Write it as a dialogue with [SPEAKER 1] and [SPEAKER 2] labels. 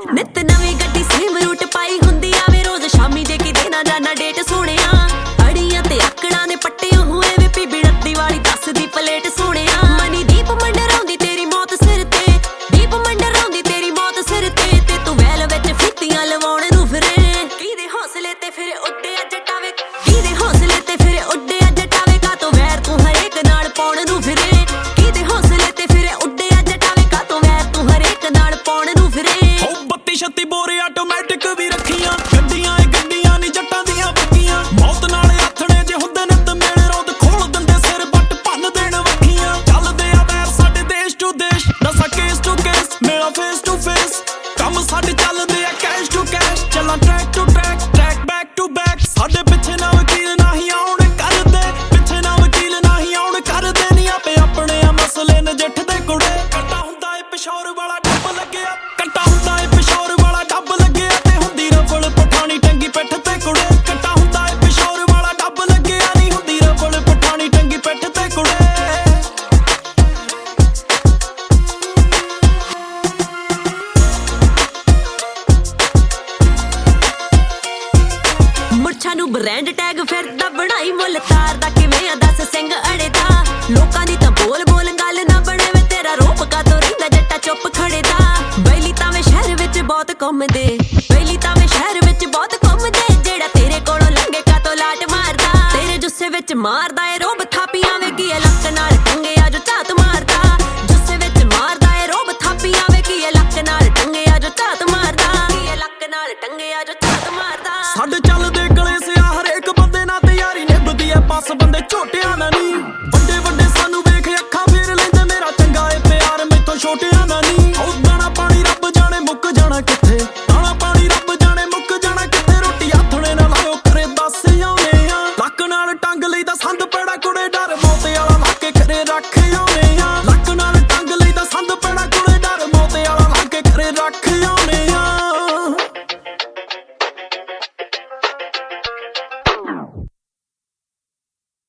[SPEAKER 1] ਨਿਤ ਨਵੀਂ ਗੱਡੀ ਸੇਮ ਰੂਟ ਪਾਈ ਹੁੰਦੀ ਆਵੇ ਰੋਜ਼ ਸ਼ਾਮੀ ਜੇ ਕਿ ਦੇਣਾ ਜਾਣਾ ਡੇਟ ਸੋਹਣਿਆ ਅੜੀਆਂ ਤੇ ਆਕੜਾਂ ਦੇ ਪੱਟੇ ਹੋਏ ਵੇ ਪੀਬੀ ਰੱਤੀ ਵਾਲੀ ਦੱਸਦੀ ਪਲੇਟ ਸੋਹਣਿਆ ਮਨੀ ਦੀਪ ਮੰਡਰਾਉਂਦੀ ਤੇਰੀ ਮੌਤ ਸਿਰ ਤੇ ਦੀਪ ਮੰਡਰਾਉਂਦੀ ਤੇਰੀ ਮੌਤ ਸਿਰ ਤੇ ਤੂੰ ਵੈਲ ਵਿੱਚ ਫਿੱਤੀਆਂ ਲਵਾਉਣ ਨੂੰ ਫਿਰੇ ਕਿਹਦੇ ਹੌਸਲੇ ਤੇ ਫਿਰ ਉੱਡੇ ਜਟਾਵੇ ਕਿਹਦੇ ਹੌਸਲੇ ਤੇ ਫਿਰ ਉੱਡੇ ਜਟਾਵੇ ਕਾ ਤੂੰ ਵੈਰ ਤੂੰ ਹਰੇਕ ਨਾਲ ਪਾਉਣ ਨੂੰ ਫਿਰੇ ਕਿਹਦੇ ਹੌਸਲੇ ਤੇ ਫਿਰ ਉੱਡੇ ਜਟਾਵੇ ਕਾ ਤੂੰ ਵੈਰ ਤੂੰ ਹਰੇਕ ਨਾਲ ਪਾਉਣ ਨੂੰ ਫਿਰੇ
[SPEAKER 2] 32-36 ਬੋਰੇ ਆਟੋਮੈਟਿਕ ਵੀ ਰੱਖੀਆਂ ਗੱਡੀਆਂ ਏ ਗੱਡੀਆਂ ਨੀ ਜੱਟਾਂ ਦੀਆਂ ਬੱਕੀਆਂ ਮੌਤ ਨਾਲ ਆਥਣੇ ਜੇ ਹੁੰਦੇ ਨਿੱਤ ਮੇਲੇ ਰੋਦ ਖੋਲ ਦਿੰਦੇ ਸਿਰ ਬੱਟ ਭੰਨ ਦੇਣ ਵੱਖੀਆਂ ਚੱਲਦੇ ਆ ਵੈਰ ਸਾਡੇ ਦੇਸ਼ ਟੂ ਦੇਸ਼ ਦੱਸਾਂ ਕੇਸ ਟੂ ਕੇਸ ਮੇਰਾ ਫੇਸ ਟੂ ਫੇਸ ਕੰਮ ਸਾਡੇ ਚੱਲਦੇ ਆ ਕੈਸ਼ ਟੂ ਕੈਸ਼ ਚੱਲਾਂ track to track track back to back ਸਾਡੇ ਪਿੱਛੇ ਨਾ ਵਕੀਲ ਨਹੀਂ ਆਉਣ ਕਰਦੇ ਪਿੱਛੇ ਨਾ ਵਕੀਲ ਨਹੀਂ ਆਉਣ ਕਰਦੇ ਨੀ ਆਪੇ ਆਪਣੇ ਆ ਮਸਲੇ ਨਜਿੱਠਦੇ ਕੁੜੇ ਕੱਟਾ ਹੁੰਦਾ ਏ ਪਿਸ਼ੌਰ ਵਾਲਾ ਡੱਬ ਲੱਗਿਆ ਕੱਟਾ ਹੁੰਦਾ ਏ ਪਿਸ਼ੌਰ ਵਾਲਾ ਡੱਬ ਲੱਗਿਆ ਤੇ ਹੁੰਦੀ ਰਫਲ ਪਠਾਣੀ ਟੰਗੀ ਪਿੱਠ ਤੇ ਕੁੜੇ ਕੱਟਾ ਹੁੰਦਾ ਏ ਪਿਸ਼ੌਰ ਵਾਲਾ ਡੱਬ ਲੱਗਿਆ ਨਹੀਂ ਹੁੰਦੀ ਰਫਲ ਪਠਾਣੀ ਟੰਗੀ ਪਿੱਠ ਤੇ ਕੁੜੇ
[SPEAKER 1] ਮੁਰਛਾਂ ਨੂੰ ਬ੍ਰਾਂਡ ਟੈਗ ਫਿਰਦਾ ਬਣਾਈ ਮੁੱਲ ਤਾਰਦਾ ਕਿਵੇਂ ਆ ਦੱਸ ਸਿੰਘ ਅੜੇ ਦਾ ਲੋਕਾਂ ਦੀ ਤਾਂ ਬੋਲ ਬੋਲ ਗੱਲ ਨਾ ਬਣੇ ਵੇ ਤੇਰਾ ਰੂਪ ਕਾ ਤੋ ਰਹਿੰਦਾ ਜੱਟਾ ਚੁੱਪ ਖੜੇ ਦਾ ਬੈਲੀ ਤਾਂ ਵੇ ਸ਼ਹਿਰ ਵਿੱਚ ਬਹੁਤ ਘੁੰਮਦੇ ਬੈਲੀ ਤਾਂ ਵੇ ਸ਼ਹਿਰ ਵਿੱਚ ਬਹੁਤ ਘੁੰਮਦੇ ਜਿਹੜਾ ਤੇਰੇ ਕੋਲੋਂ ਲੰਘੇ ਕਾ ਤੋ ਲਾਟ ਮਾਰਦਾ ਤੇਰੇ ਜੁੱਸੇ ਵਿੱਚ ਮਾਰਦਾ